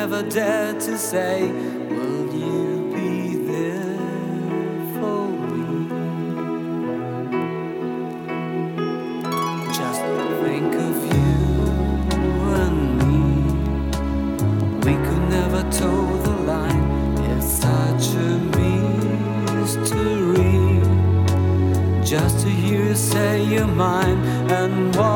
never dare to say, will you be there for me? Just think of you and me. We could never toe the line. It's such a mystery. Just to hear you say you're mine and what